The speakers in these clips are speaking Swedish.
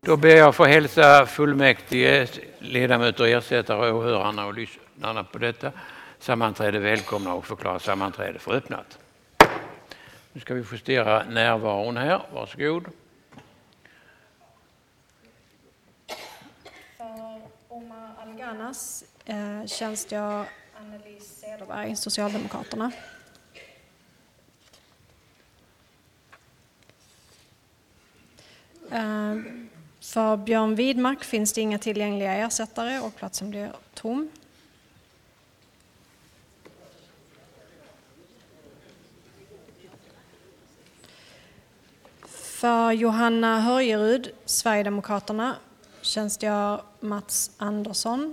Då ber jag få hälsa fullmäktige, ledamöter, ersättare, åhörarna och lyssnarna på detta sammanträde välkomna och förklara sammanträde för öppnat. Nu ska vi justera närvaron här. Varsågod. För Omar Alganas tjänstgör Annelies Cederberg, Socialdemokraterna. För Björn Widmark finns det inga tillgängliga ersättare och platsen blir tom. För Johanna Hörjerud, Sverigedemokraterna, tjänstgör Mats Andersson.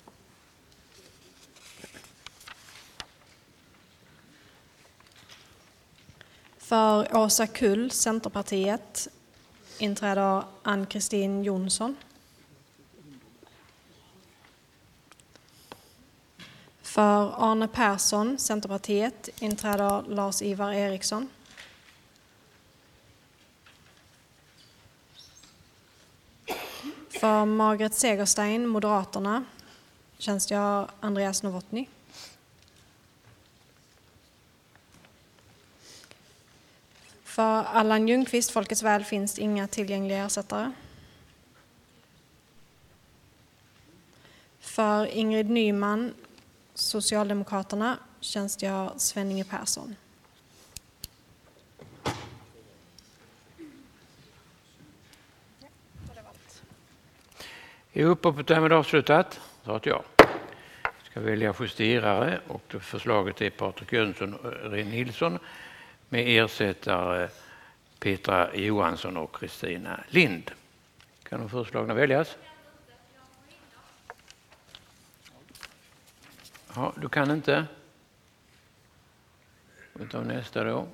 För Åsa Kull, Centerpartiet, inträder Ann-Kristin Jonsson. För Arne Persson, Centerpartiet, inträder Lars-Ivar Eriksson. För Margret Segerstein, Moderaterna, tjänstgör Andreas Novotny. För Allan Ljungqvist, Folkets väl, finns inga tillgängliga ersättare. För Ingrid Nyman, Socialdemokraterna, tjänstgör Sven-Inge Persson. Är uppåt därmed avslutat? Så att jag ska välja justerare och förslaget är Patrik Jönsson och Ren Nilsson med ersättare Petra Johansson och Kristina Lind. Kan de förslagna väljas? Ja, du kan inte. Utav nästa då.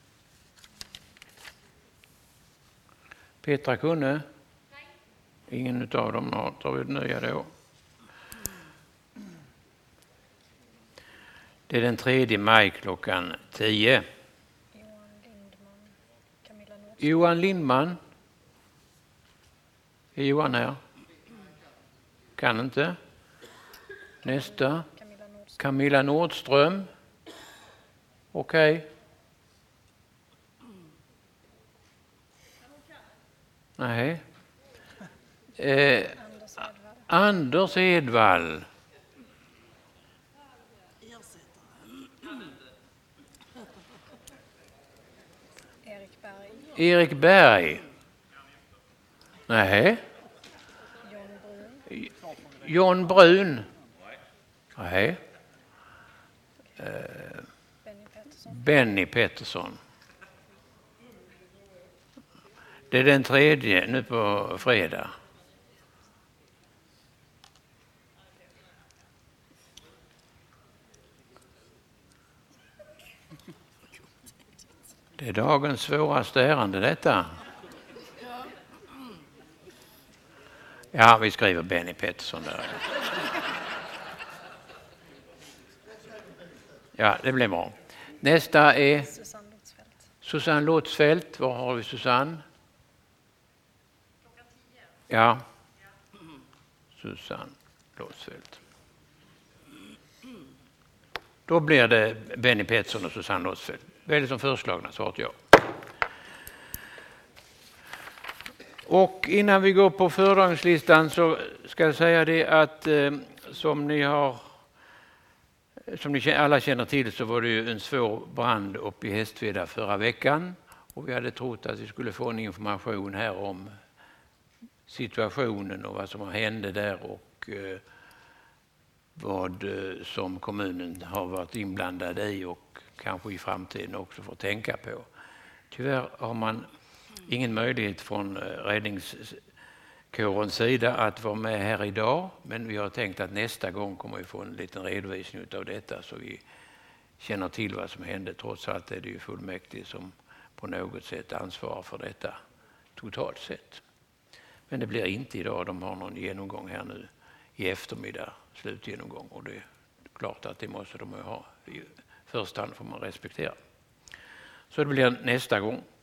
Petra kunde. Ingen utav dem har tagit nya då. Det är den 3 maj klockan 10. Johan Lindman. Är Johan här? Kan inte. Nästa. Camilla Nordström. Okej. Nej. Anders Edvall. Erik Berg. Nej. John Brun. Nej. Benny Pettersson. Det är den 3 nu på fredag. Det är dagens svåraste ärende detta. Ja, vi skriver Benny Pettersson där. Ja, det blir bra. Nästa är Susanne Låtsfält. Var har vi Susanne? Ja. Susanne Låtsfält. Då blir det Benny Pettersson och Susanne Låtsfält. Väldigt som förslagna, svarat jag. Och innan vi går på föredragningslistan så ska jag säga det att som ni alla känner till så var det ju en svår brand uppe i Hästveda förra veckan. Och vi hade trott att vi skulle få en information här om situationen och vad som hände där och vad som kommunen har varit inblandad i och kanske i framtiden också får tänka på. Tyvärr har man ingen möjlighet från räddningskårens sida att vara med här idag, men vi har tänkt att nästa gång kommer vi få en liten redovisning av detta så vi känner till vad som hände. Trots allt är det ju fullmäktige som på något sätt ansvarar för detta totalt sett. Men det blir inte idag, de har någon genomgång här nu i eftermiddag, slutgenomgång, och det är klart att det måste de ha. I första hand får man respektera. Så det blir nästa gång.